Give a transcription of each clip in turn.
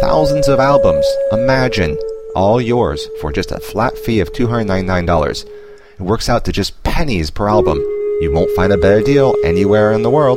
thousands of albums. Imagine, all yours for just a flat fee of $299. It works out to just pennies per album. You won't find a better deal anywhere in the world.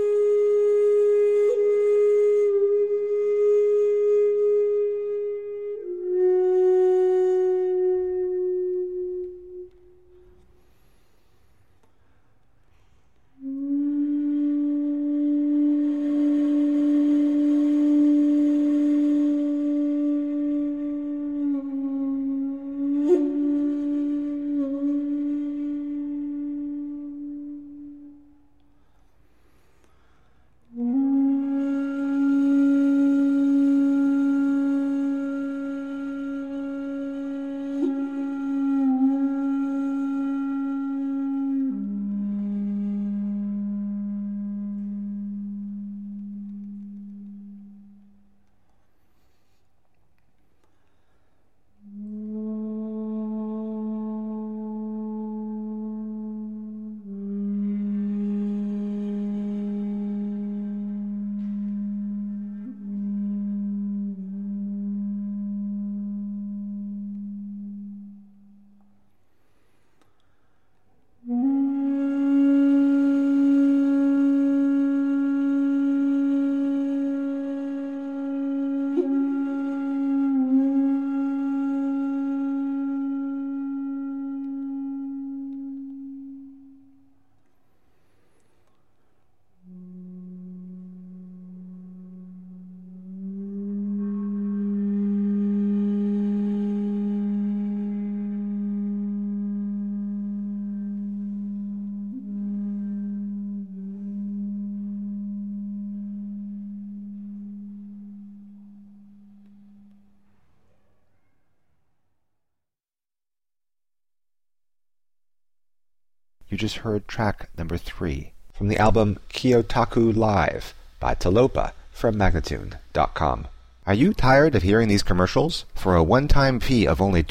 You just heard track number 3 from the album Kyotaku Live by Talopa from Magnatune.com. Are you tired of hearing these commercials? For a one-time fee of only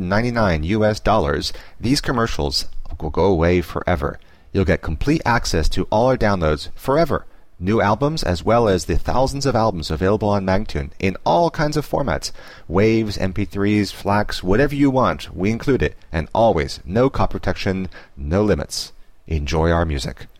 $299, these commercials will go away forever. You'll get complete access to all our downloads forever. New albums as well as the thousands of albums available on Magnatune in all kinds of formats. Waves, MP3s, FLACs, whatever you want, we include it. And always, no copy protection, no limits. Enjoy our music.